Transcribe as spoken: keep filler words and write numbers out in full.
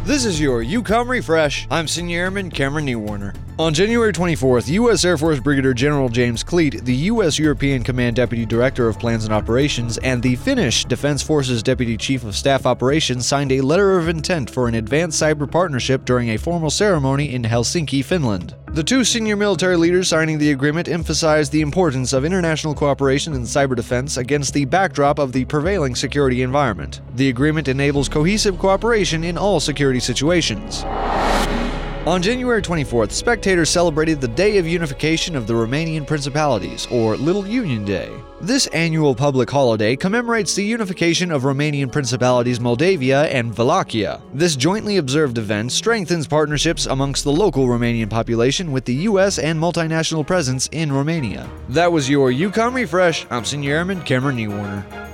This is your EUCOM Refresh. I'm Senior Airman Cameron Neuwarner. On January twenty-fourth, U S Air Force Brigadier General James Cleet, the U S European Command Deputy Director of Plans and Operations, and the Finnish Defense Forces Deputy Chief of Staff Operations signed a letter of intent for an advanced cyber partnership during a formal ceremony in Helsinki, Finland. The two senior military leaders signing the agreement emphasized the importance of international cooperation in cyber defense against the backdrop of the prevailing security environment. The agreement enables cohesive cooperation in all security situations. On January twenty-fourth, spectators celebrated the Day of Unification of the Romanian Principalities, or Little Union Day. This annual public holiday commemorates the unification of Romanian Principalities Moldavia and Wallachia. This jointly observed event strengthens partnerships amongst the local Romanian population with the U S and multinational presence in Romania. That was your EUCOM Refresh. I'm Senior Airman Cameron Neuwarner.